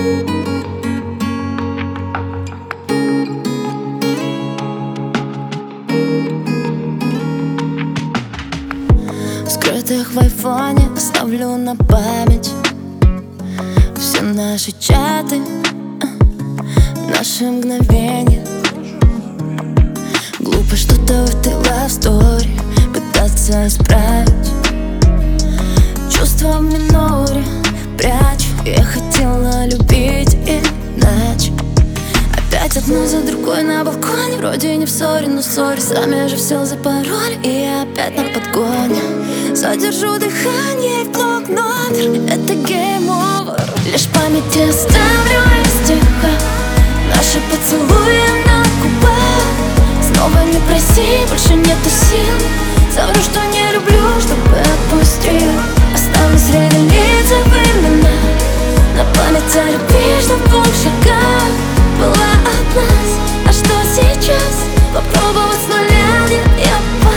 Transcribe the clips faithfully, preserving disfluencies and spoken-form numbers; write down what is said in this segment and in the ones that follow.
Скрытых в айфоне оставлю на память все наши чаты, наши мгновения. Глупо что-то в этой love story пытаться исправить. Чувства в миноре прячу. Я хотела любить иначе. Опять одну за другой на балконе. Вроде не в ссоре, но ссоре. Сами же все запороли, и я опять на подгоне. Задержу дыхание в блок номер. Это game over. Лишь память оставлю из стиха. Наши поцелуи на губах. Снова не проси, больше нету сил. Совру, что не люблю, чтобы отпустил. Останусь среди лиц имена. На память о любви, что в двух шагах была от нас. А что сейчас? Попробовать с нуля, нет, я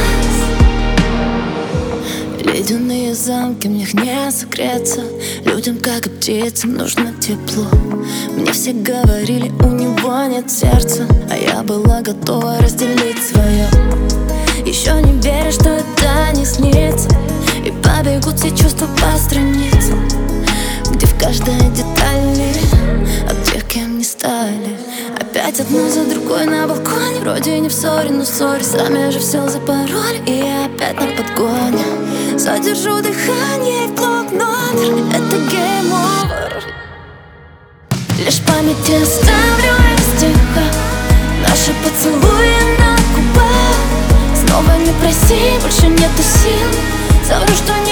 пас. Ледяные замки, в них не согреться. Людям, как и птицам, нужно тепло. Мне все говорили, у него нет сердца, а я была готова разделить свое. Еще не верю, что это не снится. И побегут все чувства по страницам, где в каждой детали от тех, кем не стали. Опять одну за другой на балконе. Вроде не в ссоре, но ссоре. Сами же все запороли, и я опять на подгоне. Задержу дыхание в блок номер. Это game over. Лишь память оставлю из стиха. Наши поцелуи на губах. Снова не проси, больше нету сил. Совру, что